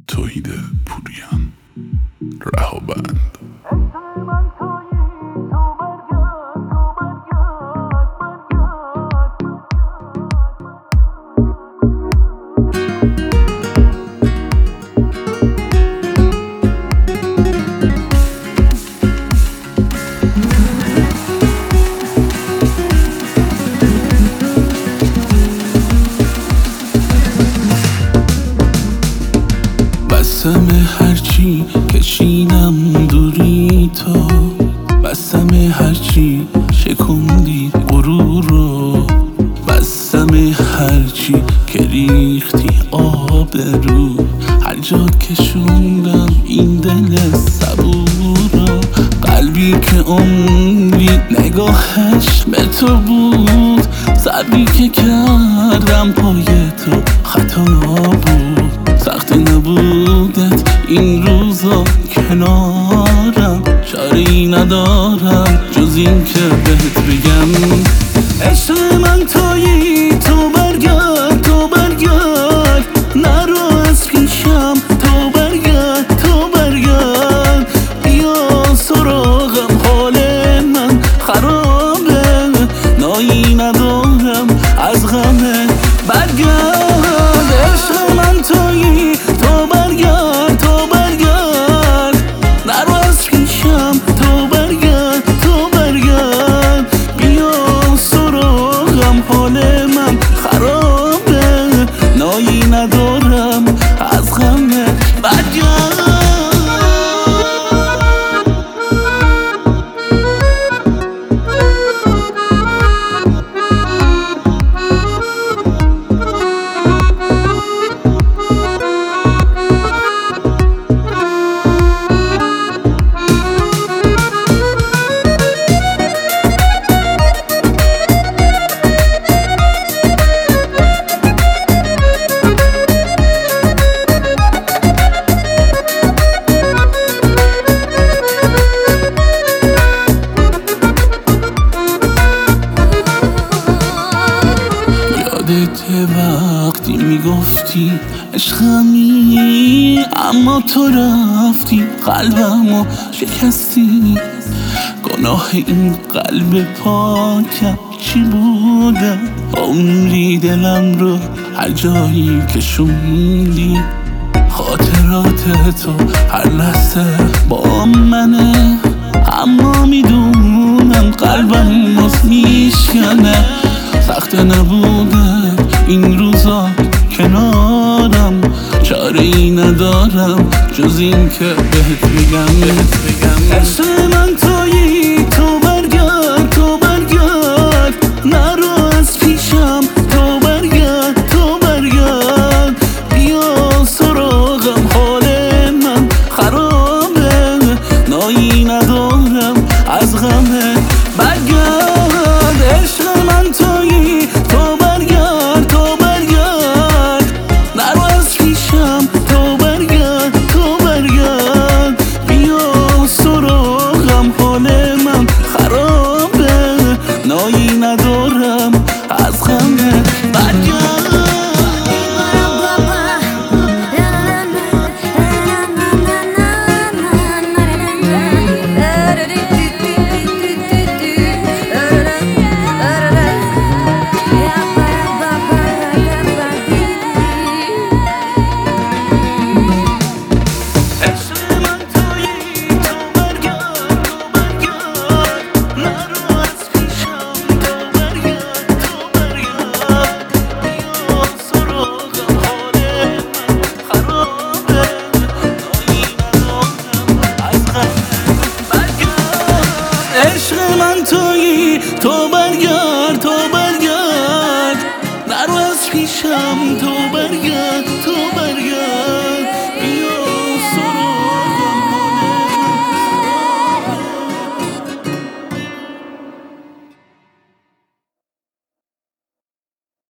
توحید پوریان رهابند. بسم هرچی کشیدم دوری تو، بسم هرچی شکندی غرور رو، بسم هرچی که ریختی آب رو، هر جا کشوندم این دل صبور رو. قلبی که عمری نگاهش به تو بود، صبری که کردم پای تو خطا بود. سخت نبودت این روزا کنارم، چاره‌ای ندارم جز این که بهت بگم عشق من تویی، تو برگرد تو برگرد، نرو از پیشم، تو برگرد تو برگرد، بیا سراغم، حال من خرابه، نایی ندارم از غمت، برگرد عشق من تویی، تو برگرد تو برگرد، نرو از پیشم، تو برگرد تو برگرد، بیا سراغم، حال من خرابه، نایی ندارم از غمت، برگرد. یادت وقتی میگفتی عشقمی، اما تو رفتی قلبمو شکستی. گناه این قلب پاکم چی بوده؟ عمری دلم رو هر جایی که شوندی، خاطرات تو هر لحظه با منه، اما میدونم قلبم باز میشکنه. سخت نبوده این روزا کنارم، چاره‌ای ندارم جز این که بهت بگم عشق من تویی، تو برگرد تو برگرد، نرو از پیشم، تو برگرد تو برگرد، بیا سراغم، حال من خرابه، نایی ندارم از غمت، برگرد عشق من تویی، تو برگرد تو برگرد، نرو از پیشم، تو برگرد تو برگرد، بیا سراغم، حال من خرابه، نایی ندارم از غمت، برگرد. عشق من تویی، تو برگرد تو برگرد، نرو از پیشم، تو برگرد